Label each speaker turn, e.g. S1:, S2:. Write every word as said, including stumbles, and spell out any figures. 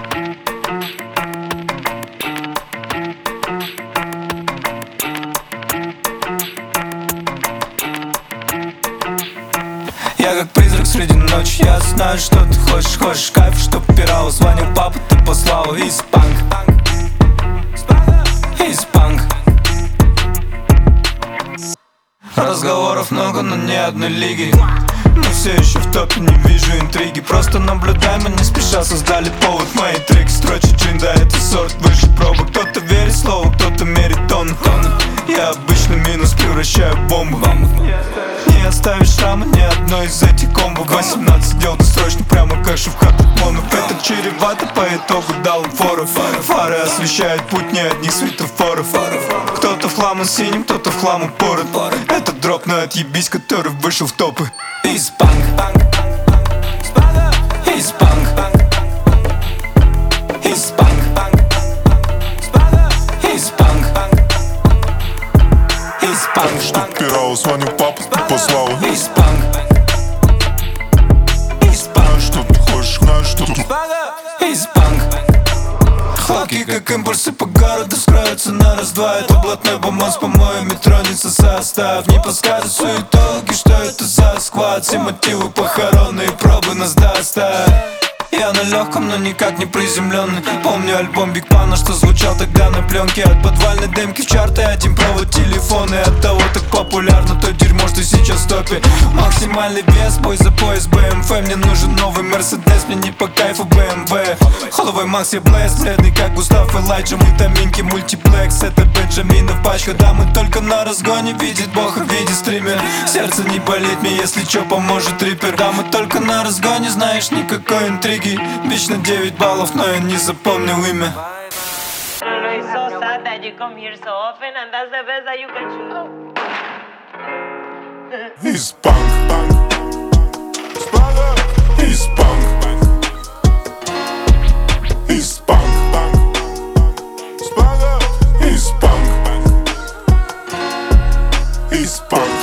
S1: Я как призрак среди ночи, я знаю, что ты хочешь. Хочешь кайф, чтоб пирал. Звонил папа, ты послал из панк. Из панк. Разговоров много, но ни одной лиги. Мы все еще в топе, не вижу интриги. Просто наблюдаем, и не спеша создали повод. Мои треки строчат джин, да это сорт выше пробок. Кто-то верит слову, кто-то мерит тонны. Я обычно минус превращаю в бомбу. Не оставишь шрама ни одной из этих комбо. Восемнадцать дел досрочно, прямо кэшу в хату мону. Это чревато, по итогу дал им фору. Фары освещают путь, не одних светофоров. Кто-то в хламу синим, кто-то в хламу порот. Это дроп на отъебись, который вышел в топы. Из панк. Из панк. Из панк. Из панк. Из панк.
S2: Что пирал, звонил папа, ты послал
S1: Из панк. Из панк.
S2: Что ты хочешь, знаешь, что тут
S1: Из панк. Хлопки, как импульсы по городу, скроются на раз-два. Это блатной бомонд, по-моему, не тронется состав. Не подскажут суетологи, что это за сквад. Все мотивы похоронные, пробы нас доставят. Я на легком, но никак не приземленный. Помню альбом Биг Пана, что звучал тогда на пленке. От подвальной демки в чарты, один провод телефона. И от того так популярно то дерьмо, что сейчас в топе. Максимальный вес, бой за пояс бэ эм вэ. Мне нужен новый Мерседес, мне не по кайфу бэ эм вэ. Холовой Макс, я блэс, бледный как Густав Элайджа. Мультаминки, мультиплекс, это Бенджаминов пачка. Да, мы только на разгоне, видит Бог в виде стример. Сердце не болит мне, если чё, поможет рипер. Да, мы только на разгоне, знаешь, никакой интриги. Бич на девять баллов, но я не запомнил имя.
S2: Из панк. Из панк. Из панк. Из панк. Из панк.